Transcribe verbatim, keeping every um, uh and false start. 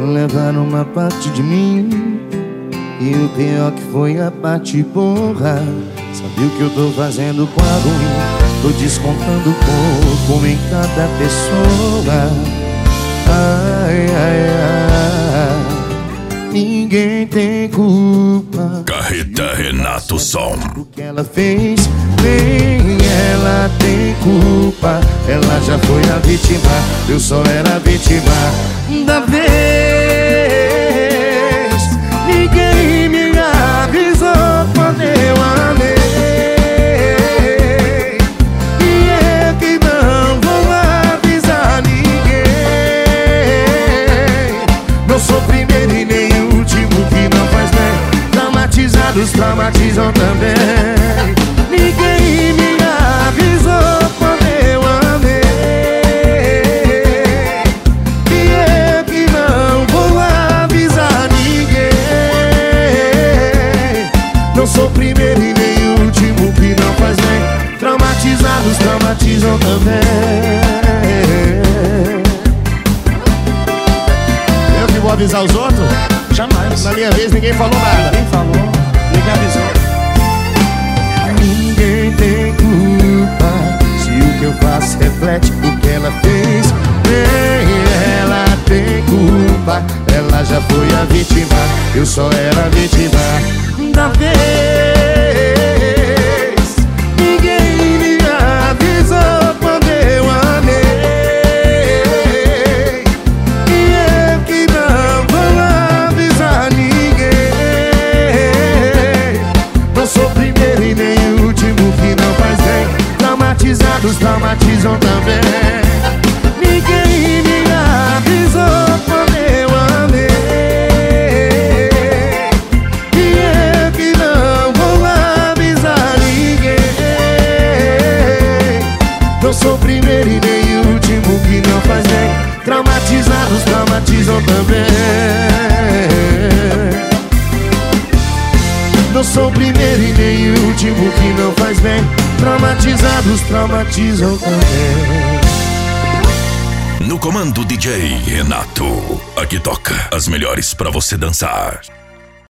levaram uma parte de mim. E o pior que foi a parte porra. Sabe o que eu tô fazendo com a ruim? Tô descontando pouco em cada pessoa. Ai, ai, ai. Ninguém tem culpa. Carreta Renato Som. O que ela fez, nem ela tem culpa. Ela já foi a vítima, eu só era a vítima da vez. Ninguém me avisou quando eu amei. E eu que não vou avisar ninguém. Não sou primeiro e nem último, que não faz bem. Traumatizados traumatizam também. Ninguém me avisou quando eu amei. E eu que não vou avisar ninguém. Não sou primeiro e nem último, que não faz bem. Traumatizados traumatizam também. Eu que vou avisar os outros? Jamais. Na minha vez ninguém falou nada. Ninguém falou, ninguém avisou. Ninguém tem culpa se o que eu faço reflete o que ela fez. Nem ela tem culpa. Ela já foi a vítima, eu só era a vítima da vez. Ninguém me avisou quando eu amei. E eu que não vou avisar ninguém. Não sou primeiro e nem último, que não faz bem. Traumatizados traumatizam também. Ninguém me avisou quando eu amei. E eu que não vou avisar ninguém. Não sou primeiro e nem último, que não faz bem. Traumatizados traumatizam também. Não sou primeiro e nem último, que não faz bem. Traumatizados traumatizam também. No comando D J Renato. Aqui toca as melhores pra você dançar.